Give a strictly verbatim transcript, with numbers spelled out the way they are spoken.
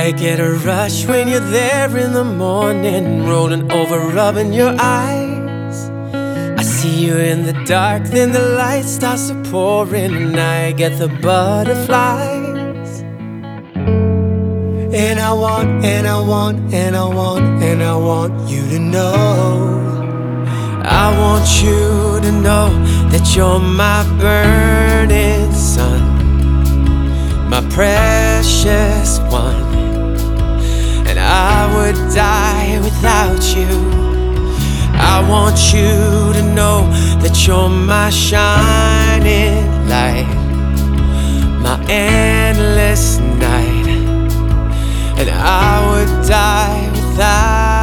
I get a rush when you're there in the morning, rolling over, rubbing your eyes. I see you in the dark, then the light starts to pour in, and I get the butterflies. And I want, and I want, and I want, and I want you to know, I want you to know that you're my burning sun, my precious one. And I would die without you. I want you to know that you're my shining light, my endless night. And I would die without